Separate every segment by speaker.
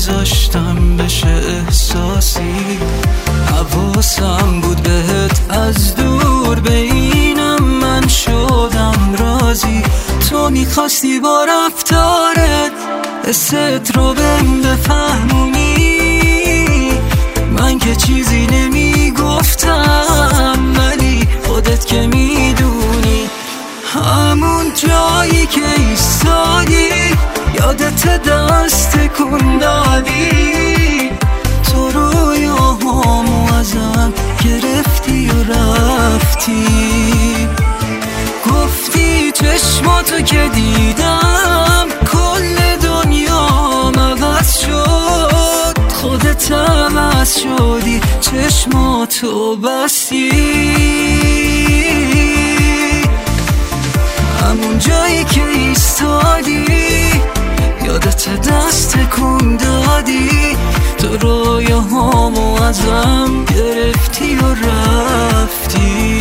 Speaker 1: نمیذاشتم بشه احساسی. حواسم بود بهت از دور ببینم، من شدم راضی. تو میخواستی با رفتارت حست رو بهم بفهمونی، من که چیزی نمیگفتم ولی خودت که میدونی. همون جایی که ایستادی یادت دست کن دادی، تو رویاهامو ازم گرفتی و رفتی. گفتی چشماتو که دیدم کل دنیام عوض شد، خودت عوض شدی چشماتو بستی. همون جایی که ایستادی یادت دست کن دادی، تو رویاهامو ازم گرفتی و رفتی.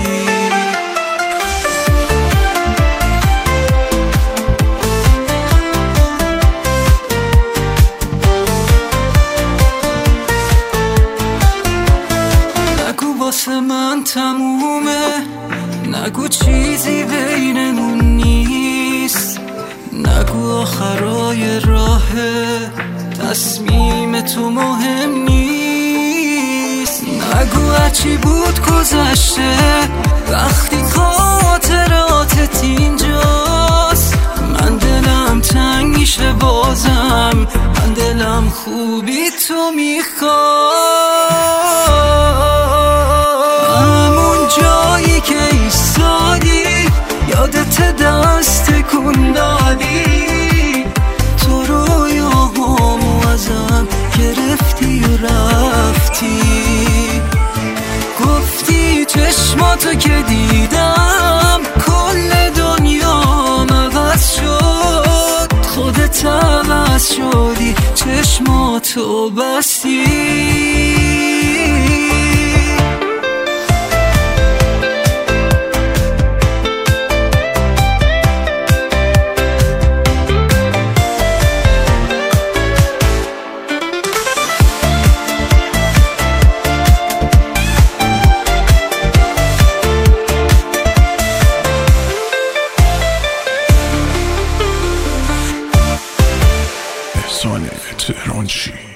Speaker 1: نگو واسه من تمومه، نگو چیزی بینمون نیست، نگو آخرای راهه تصمیم تو مهم نیست. نگو هرچی بود گذشته وقتی خاطراتت اینجاست. من دلم تنگ میشه بازم، من دلم خوبی تو میخواد. همون جایی که ایستادی یادت دست کن دادی، تو رویاهامو ازم گرفتی و رفتی. گفتی چشماتو که دیدم کل دنیام عوض شد، خودت عوض شدی چشماتو بستی.
Speaker 2: تهرانچی